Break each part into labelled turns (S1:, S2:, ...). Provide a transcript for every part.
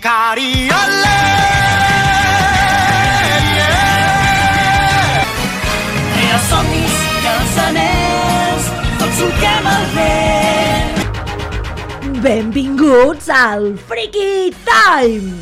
S1: Hikari
S2: Els somnis i els anells, tots solquem el vent.
S3: Benvinguts al Freaky Time!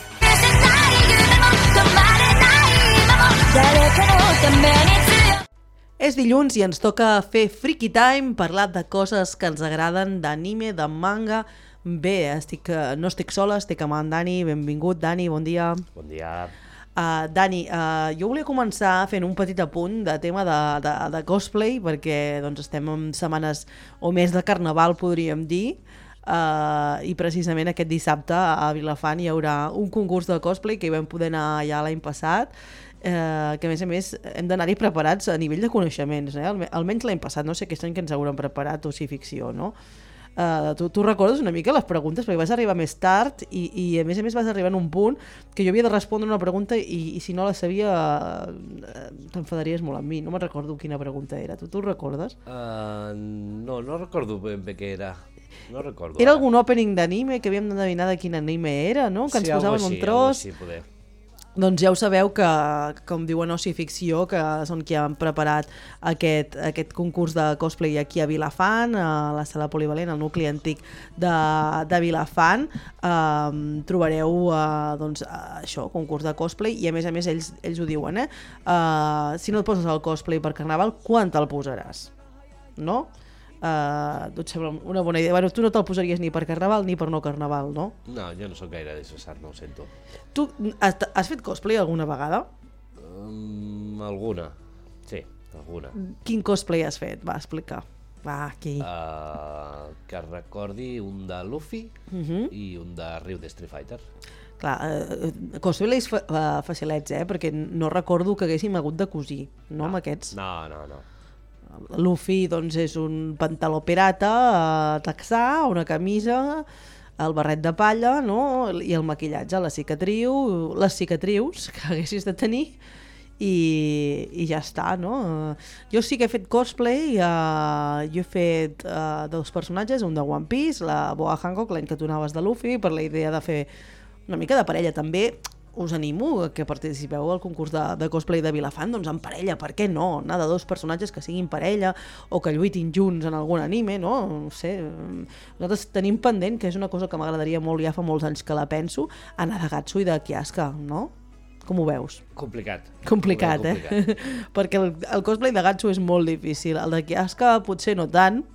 S3: És dilluns i ens toca fer Freaky Time, parlar de coses que ens agraden, d'anime, de manga. Bé, no estic sola, estic amb en Dani. Benvingut, Dani, bon dia.
S4: Bon dia.
S3: Dani, jo volia començar fent un petit apunt de tema de cosplay, perquè doncs, estem en setmanes o més de carnaval, podríem dir, i precisament aquest dissabte a Vilafant hi haurà un concurs de cosplay que hi vam poder anar ja l'any passat, que a més hem d'anar-hi preparats a nivell de coneixements, almenys l'any passat, no sé aquest any que ens hauran preparat o si ficció, no? Tu recordes una mica les preguntes, perquè vas arribar més tard i a més vas arribar en un punt que jo havia de respondre una pregunta i si no la sabia t'enfadaries molt amb mi. No me'n recordo quina pregunta era. Tu recordes?
S4: No recordo ben bé què era. No recordo.
S3: Era algun opening d'anime que havíem d'endevinar de quin anime era, no? Que ens posaven un tros.
S4: Sí, poder.
S3: Doncs ja ho sabeu que, com diuen Oci Ficció, que són qui han preparat aquest concurs de cosplay aquí a Vilafant, a la sala polivalent, al nucli antic de Vilafant. Trobareu doncs, això, concurs de cosplay, i a més ells ho diuen, si no et poses el cosplay per carnaval, quan te'l posaràs? No? Tu et sembla una bona idea. Bueno, tu no te'l posaries ni per carnaval ni per no carnaval, no?
S4: No, jo no sóc gaire d'associar, no ho sento.
S3: Tu has fet cosplay alguna vegada?
S4: Alguna, sí, alguna.
S3: Quin cosplay has fet? Va, explica. Va, aquí.
S4: Que recordi un de Luffy i un de Ryu de Street Fighter.
S3: Clar, cosplays facilets, perquè no recordo que haguéssim hagut de cosir, no, amb aquests?
S4: No.
S3: Luffy doncs, és un pantaló pirata texà, una camisa, el barret de palla, no? I el maquillatge, les cicatrius que haguessis de tenir i ja està, no? Jo sí que he fet cosplay, jo he fet dos personatges, un de One Piece, la Boa Hancock, l'any que tu anaves de Luffy, per la idea de fer una mica de parella també. Us animo que participeu al concurs de cosplay de Vilafant, doncs en parella, per què no? Anar de dos personatges que siguin parella o que lluitin junts en algun anime, no? No sé, nosaltres tenim pendent, que és una cosa que m'agradaria molt, ja fa molts anys que la penso, anar de Gatsu i de Kyaska, no? Com ho veus?
S4: Complicat.
S3: Complicat. Perquè el cosplay de Gatsu és molt difícil, el de Kyaska potser no tant,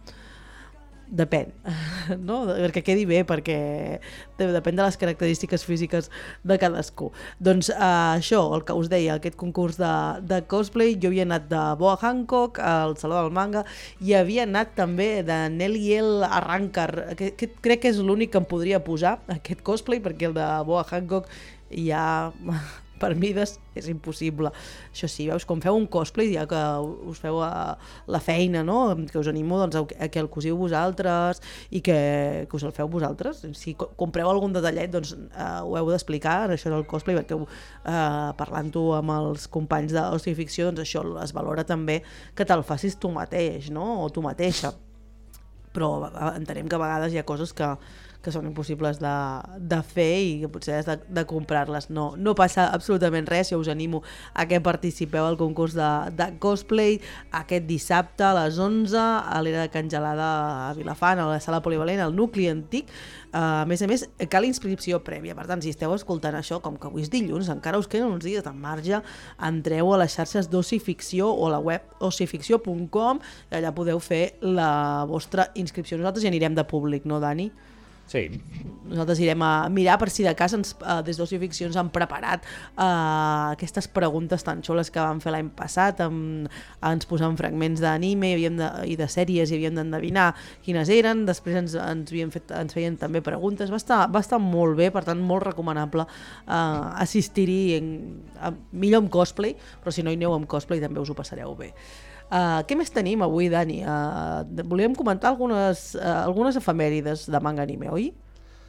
S3: depèn, no? Perquè quedi bé, perquè depèn de les característiques físiques de cadascú. Doncs això, el que us deia, aquest concurs de cosplay, jo havia anat de Boa Hancock al Saló del Manga i havia anat també de Neliel Arrancar, que crec que és l'únic que em podria posar aquest cosplay, perquè el de Boa Hancock ja per mides és impossible. Això sí, veus, com feu un cosplay, ja que us feu la feina, no? Que us animo doncs, a que el cosiu vosaltres i que us el feu vosaltres. Si compreu algun detallet, doncs ho heu d'explicar, això del cosplay, perquè parlant-ho amb els companys d'Oci Ficció, doncs això es valora també que te'l facis tu mateix, no? O tu mateixa. Però entenem que a vegades hi ha coses que són impossibles de fer i que potser has de comprar-les. No passa absolutament res, jo us animo a que participeu al concurs de cosplay aquest dissabte a les 11 a l'Era de Can Gelada a Vilafant, a la sala polivalent, al nucli antic. A més, cal inscripció prèvia. Per tant, si esteu escoltant això, com que avui és dilluns, encara us queden uns dies de marge, entreu a les xarxes d'Oci Ficció o a la web ocificció.com i allà podeu fer la vostra inscripció. Nosaltres ja anirem de públic, no, Dani?
S4: Sí.
S3: Nosaltres irem a mirar per si de cas des d'Oci Ficció ens han preparat aquestes preguntes tan xules que vam fer l'any passat, ens posaven fragments d'anime i de sèries i havíem d'endevinar quines eren, després ens feien també preguntes, va estar molt bé, per tant molt recomanable assistir-hi millor amb cosplay, però si no hi aneu amb cosplay també us ho passareu bé. Què més tenim avui, Dani? Volíem comentar algunes efemèrides de manga anime, oi?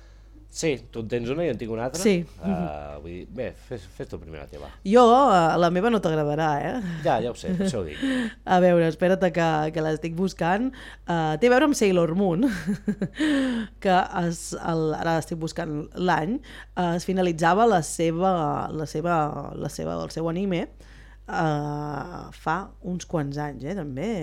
S4: Sí, tu en tens una i jo en tinc una altra.
S3: Sí.
S4: Vull dir, bé, fes tu primer la teva.
S3: Jo, la meva no t'agradarà,
S4: Ja ho sé, per això ho dic.
S3: A veure, espera't que l'estic buscant. Té a veure amb Sailor Moon, que ara estic buscant l'any, es finalitzava el seu anime fa uns quants anys, també.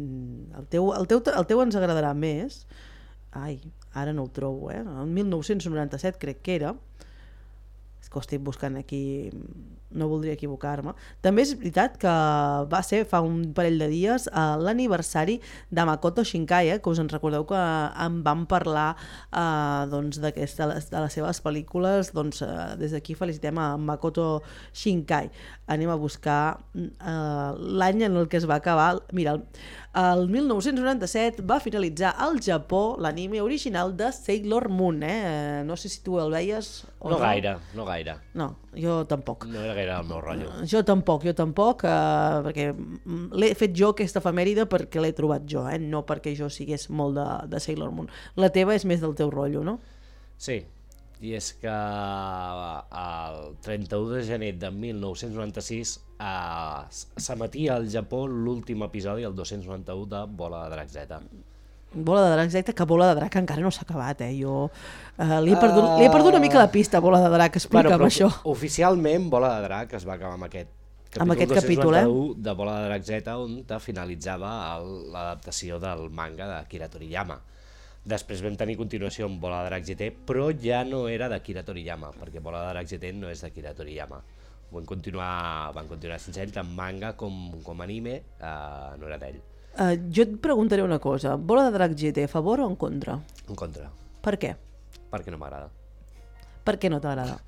S3: El teu ens agradarà més. Ai, ara no ho trobo, el 1997 crec que era. És que ho estic buscant aquí, no voldria equivocar-me. També és veritat que va ser fa un parell de dies l'aniversari de Makoto Shinkai, que us en recordeu que en vam parlar doncs, de les seves pel·lícules. Doncs, des d'aquí felicitem a Makoto Shinkai. Anem a buscar l'any en el que es va acabar. Mira, el 1997 va finalitzar al Japó l'anime original de Sailor Moon. No sé si tu el veies o no.
S4: No gaire.
S3: No, jo tampoc.
S4: No era gaire el meu rotllo.
S3: Jo tampoc, perquè l'he fet jo aquesta efemèride perquè l'he trobat jo, no perquè jo sigués molt de Sailor Moon. La teva és més del teu rotllo, no?
S4: Sí, i és que el 31 de gener de 1996 s'emetia al Japó l'últim episodi, el 291 de Bola de Drac Z.
S3: Bola de Drac Z, que Bola de Drac encara no s'ha acabat, jo li he perdut una mica la pista, Bola de Drac, explica'm això.
S4: Oficialment Bola de Drac es va acabar amb aquest capítol 291 de Bola de Drac Z, on finalitzava l'adaptació del manga d'Akira Toriyama. Després vam tenir continuació amb Bola de Drac GT, però ja no era d'Akira Toriyama, perquè Bola de Drac GT no és d'Akira Toriyama. Van continuar sense ell, tant manga com anime, no era d'ell.
S3: Jo et preguntaré una cosa, Bola de Drac GT, a favor o en contra?
S4: En contra.
S3: Per què?
S4: Perquè no m'agrada.
S3: Per què no t'agrada?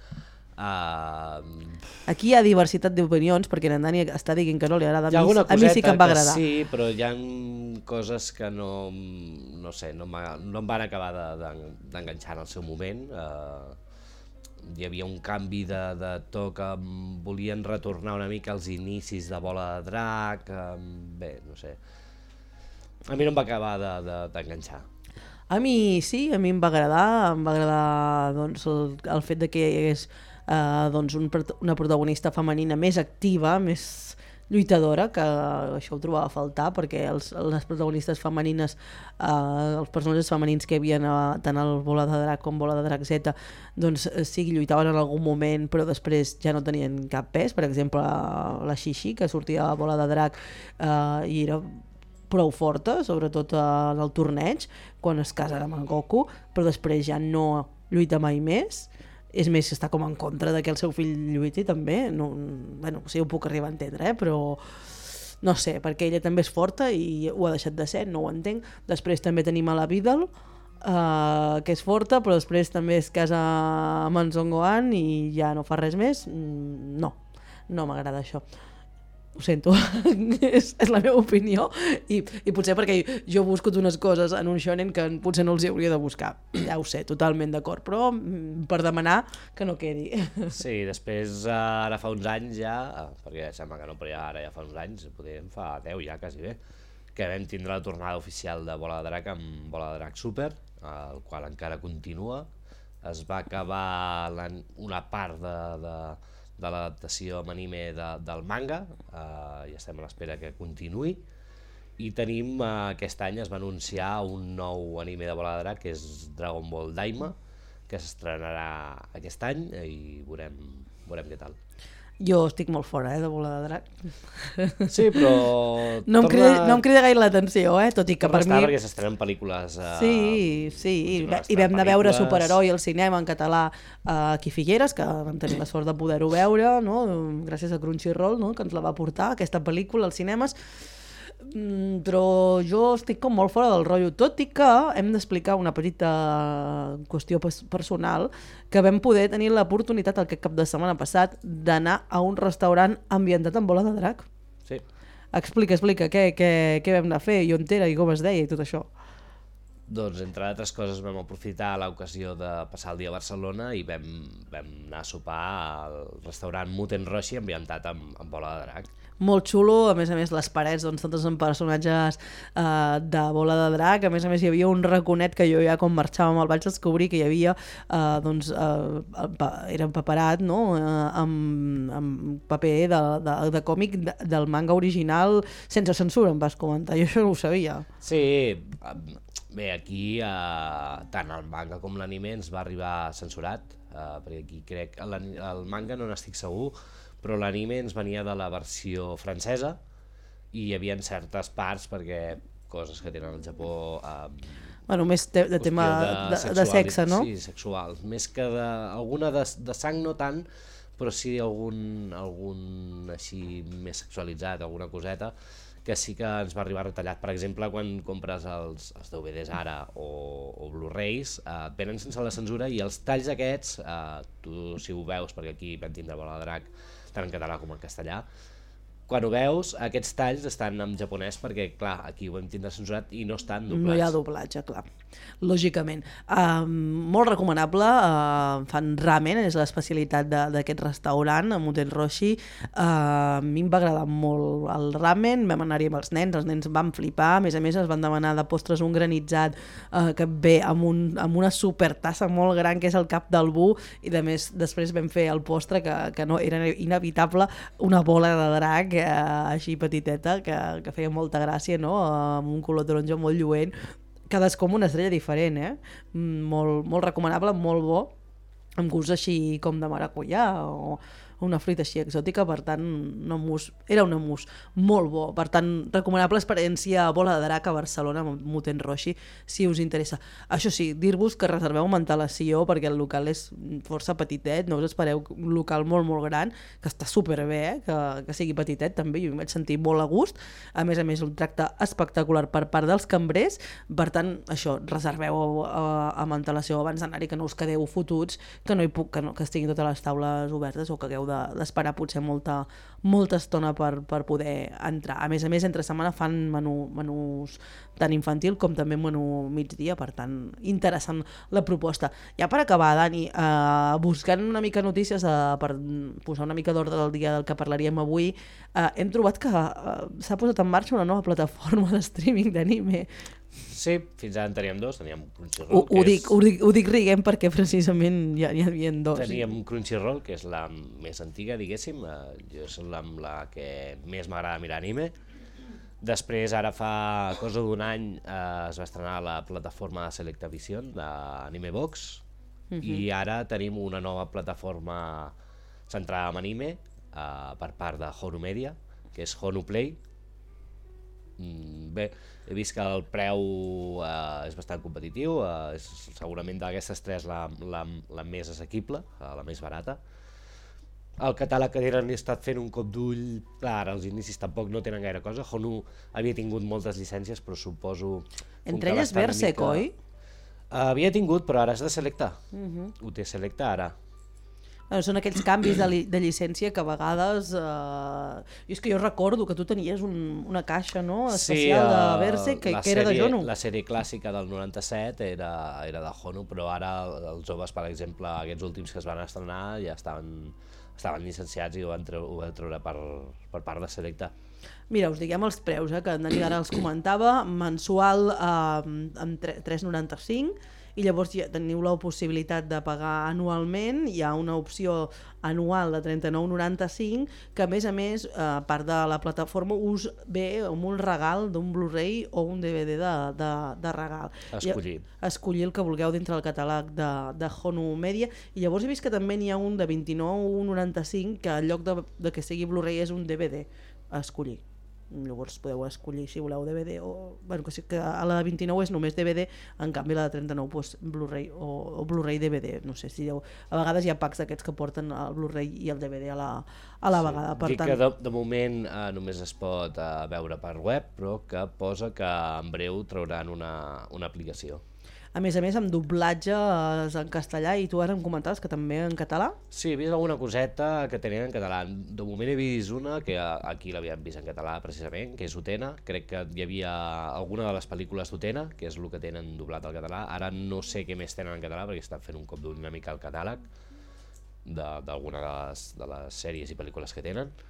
S3: Aquí hi ha diversitat d'opinions, perquè en Dani està dient que no li agrada. A mi sí que em va agradar.
S4: Sí, però hi ha coses que no sé, no em van acabar d'enganxar en el seu moment. Hi havia un canvi de to que volien retornar una mica als inicis de Bola de Drac. Bé, no sé. A mi no em va acabar d'enganxar.
S3: A mi sí, a mi em va agradar doncs, el fet de que hi hagués doncs, una protagonista femenina més activa, més lluitadora, que això ho trobava a faltar, perquè les protagonistes femenines, els personatges femenins que hi havia tant al Bola de Drac com Bola de Drac Z, doncs sí, lluitaven en algun moment, però després ja no tenien cap pes. Per exemple, la Shishi, que sortia a Bola de Drac i era prou forta, sobretot en el torneig, quan es casa amb en Goku, però després ja no lluita mai més. És més, està com en contra de que el seu fill lluiti també. Sí, ho puc arribar a entendre, però no sé, perquè ella també és forta i ho ha deixat de ser, no ho entenc. Després també tenim a la Vidal, que és forta, però després també es casa amb en Son Gohan i ja no fa res més. No m'agrada això. Ho sento, és la meva opinió i potser perquè jo busco unes coses en un shonen que potser no els hi hauria de buscar. Ja ho sé, totalment d'acord, però per demanar que no quedi.
S4: Sí, després ara fa uns anys ja, perquè sembla que no, però ara ja fa uns anys, fa 10 ja quasi bé, que vam tindre la tornada oficial de Bola de Drac amb Bola de Drac Super, el qual encara continua. Es va acabar una part de l'adaptació amb anime del manga, i estem a l'espera que continuï, i tenim aquest any es va anunciar un nou anime de Bola de Drac, que és Dragon Ball Daima, que s'estrenarà aquest any i veurem què tal.
S3: Jo estic molt fora de Bola de Drac.
S4: Sí, però
S3: no em crida gaire l'atenció, tot i que per mi...
S4: perquè s'estrenen pel·lícules...
S3: Sí, i vam anar a veure Superheroi al cinema en català aquí a Figueres, que vam tenir la sort de poder-ho veure, no? Gràcies a Crunchyroll, no? Que ens la va portar, aquesta pel·lícula als cinemes. Però jo estic com molt fora del rotllo, tot i que hem d'explicar una petita qüestió personal, que vam poder tenir l'oportunitat aquest cap de setmana passat d'anar a un restaurant ambientat amb Bola de Drac.
S4: Sí.
S3: Explica, què vam anar a fer, i on era, i com es deia, i tot això.
S4: Doncs, entre altres coses, vam aprofitar l'ocasió de passar el dia a Barcelona i vam anar a sopar al restaurant Muten Roshi ambientat amb Bola de Drac.
S3: molt xulo, a més les parets, doncs totes són personatges de Bola de Drac, a més hi havia un raconet que jo ja quan marxàvem el vaig descobrir que hi havia, era empaperat, no? Amb paper de còmic del manga original sense censura, em vas comentar, jo això no ho sabia.
S4: Sí, bé, aquí tant el manga com l'anime ens va arribar censurat, perquè aquí crec, el manga no n'estic segur, però l'anime ens venia de la versió francesa i hi havia certes parts perquè coses que tenen al Japó
S3: bueno, més de tema de sexe, no?
S4: Sí, sexual, més que alguna de sang no tant, però sí algun així més sexualitzat, alguna coseta que sí que ens va arribar retallat. Per exemple, quan compres els DVDs ara o Blu-rays, et venen sense la censura i els talls aquests, tu si ho veus, perquè aquí vam tindre Bola de Drac tant en català com en castellà, quan ho veus, aquests talls estan en japonès perquè, clar, aquí ho vam tindre censurat i no estan doblats.
S3: No hi ha doblatge, clar, lògicament. Molt recomanable, fan ramen, és l'especialitat d'aquest restaurant, a Muten Roshi. A mi em va agradar molt el ramen, vam anar-hi amb els nens van flipar, a més es van demanar de postres un granitzat que ve amb una supertassa molt gran, que és el cap del bu, i després vam fer el postre, que no era inevitable, una bola de drac, així petiteta, que feia molta gràcia, no? Amb un color taronja molt lluent, cadascú amb una estrella diferent, molt recomanable, molt bo, amb gust així com de maracuyà o una fruita així exòtica, per tant era un mousse molt bo, per tant recomanable experiència Bola de Drac a Barcelona amb Muten Roshi, si us interessa. Això sí, dir-vos que reserveu amb antelació perquè el local és força petitet, no us espereu un local molt gran, que està superbé, que sigui petitet també, jo em vaig sentir molt a gust, a més un tracte espectacular per part dels cambrers, per tant això, reserveu amb antelació abans d'anar-hi, que no us quedeu fotuts, que estiguin totes les taules obertes o que hagueu d'esperar potser molta estona per poder entrar. A més, entre setmana fan menús tant infantil com també menú migdia, per tant, interessant la proposta. Ja per acabar, Dani, buscant una mica notícies per posar una mica d'ordre del dia del que parlaríem avui, hem trobat que s'ha posat en marxa una nova plataforma de streaming d'anime.
S4: Sí, fins ara en teníem dos, teníem Crunchyroll,
S3: ho dic riguem perquè precisament ja hi havia dos.
S4: Teníem Crunchyroll, que és la més antiga, diguéssim, jo és la que més m'agrada mirar anime. Després, ara fa cosa d'un any, es va estrenar la plataforma de Selectavision, d'Animebox, i ara tenim una nova plataforma centrada en anime per part de Honu Media, que és Honu Play. Bé, he vist que el preu és bastant competitiu, és segurament d'aquestes tres la més assequible, la més barata. El catàleg que tenen he estat fent un cop d'ull, clar, als inicis tampoc no tenen gaire cosa. Honu havia tingut moltes llicències, però suposo...
S3: Entre elles Berserk, oi?
S4: Havia tingut, però ara és de Selecta. Ho té Selecta ara.
S3: Bueno, són aquells canvis de llicència que a vegades... és que jo recordo que tu tenies una caixa, no? Especial de Berserk, que era de Honu.
S4: La sèrie clàssica del 97 era de Honu, però ara els joves, per exemple, aquests últims que es van estrenar ja estaven llicenciats i ho van treure per part de Selecta.
S3: Mira, us diguem els preus, que en Dani ara els comentava, mensual amb 3,95, i llavors ja teniu la possibilitat de pagar anualment. Hi ha una opció anual de 39,95 que a més, a part de la plataforma, us ve amb un regal d'un Blu-ray o un DVD de regal. Escollir el que vulgueu dintre del catàleg de Honu Media, i llavors he vist que també n'hi ha un de 29,95 que en lloc de que sigui Blu-ray és un DVD a escollir. Llavors podeu escollir si voleu DVD o... Bueno, que a la de 29 és només DVD, en canvi la de 39 doncs Blu-ray o Blu-ray DVD, no sé si a vegades hi ha packs d'aquests que porten el Blu-ray i el DVD a la vegada. Per
S4: tant... que de moment només es pot veure per web, però que posa que en breu trauran una aplicació.
S3: A més, amb doblatges en castellà, i tu ara em comentaves que també en català?
S4: Sí, he vist alguna coseta que tenien en català. De moment he vist una, que aquí l'havíem vist en català precisament, que és Utena. Crec que hi havia alguna de les pel·lícules d'Utena, que és el que tenen doblat al català. Ara no sé què més tenen en català, perquè estan fent un cop d'ull una mica al catàleg d'alguna de les sèries i pel·lícules que tenen.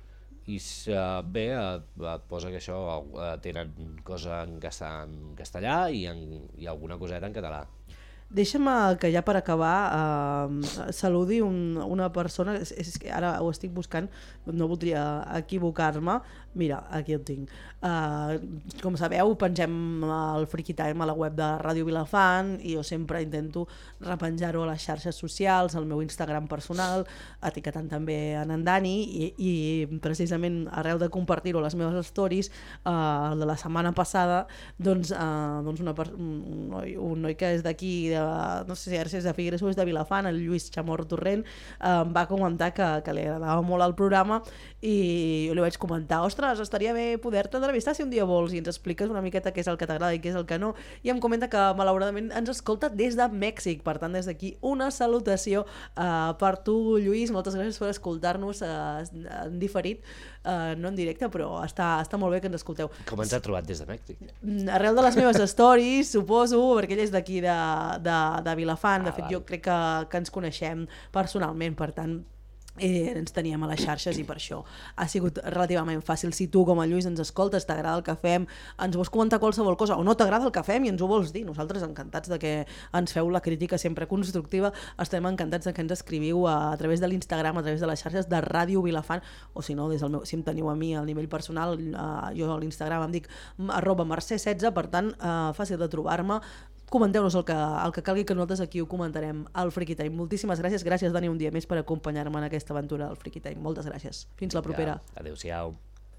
S4: i bé, et posa que això tenen cosa en castellà i alguna coseta en català.
S3: Deixa'm que ja per acabar saludi una persona, és que ara ho estic buscant, no voldria equivocar-me. Mira, aquí el tinc. Com sabeu, pengem el Freaky Time a la web de Ràdio Vilafant i jo sempre intento repenjar-ho a les xarxes socials, al meu Instagram personal, etiquetant també en Dani i precisament arrel de compartir-ho a les meves stories, el de la setmana passada, doncs un noi que és d'aquí, no sé si ara és de Figueres o és de Vilafant, el Lluís Chamorro Torrent, va comentar que li agradava molt el programa i jo li vaig comentar, ostres, estaria bé poder-te entrevistar si un dia vols i ens expliques una miqueta què és el que t'agrada i què és el que no, i em comenta que malauradament ens escolta des de Mèxic, per tant des d'aquí una salutació per tu, Lluís, moltes gràcies per escoltar-nos en diferit, no en directe, però està molt bé que ens escolteu.
S4: Com ens ha trobat des de Mèxic?
S3: Arrel de les meves stories, suposo, perquè ell és d'aquí de Vilafant, de fet jo crec que ens coneixem personalment, per tant ens teníem a les xarxes i per això ha sigut relativament fàcil. Si tu com a Lluís ens escoltes, t'agrada el que fem, ens vols comentar qualsevol cosa o no t'agrada el que fem i ens ho vols dir, nosaltres encantats de que ens feu la crítica sempre constructiva, estem encantats de que ens escriviu a través de l'Instagram, a través de les xarxes de Ràdio Vilafant, o si no, si em teniu a mi al nivell personal, jo a l'Instagram em dic @mercè16, per tant fàcil de trobar-me. Comenteu-nos el que calgui, que nosaltres aquí ho comentarem al Freaky Time. Moltíssimes gràcies Dani un dia més per acompanyar-me en aquesta aventura del Freaky Time. Moltes gràcies. Fins la propera.
S4: Adéu-siau.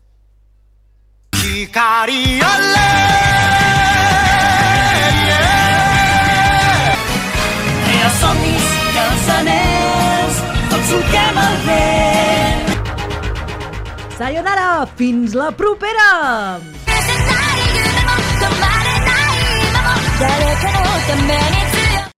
S2: Crea somnis i els anells, tots solquem el vent.
S3: Sayonara! Fins la propera!
S1: 誰かのために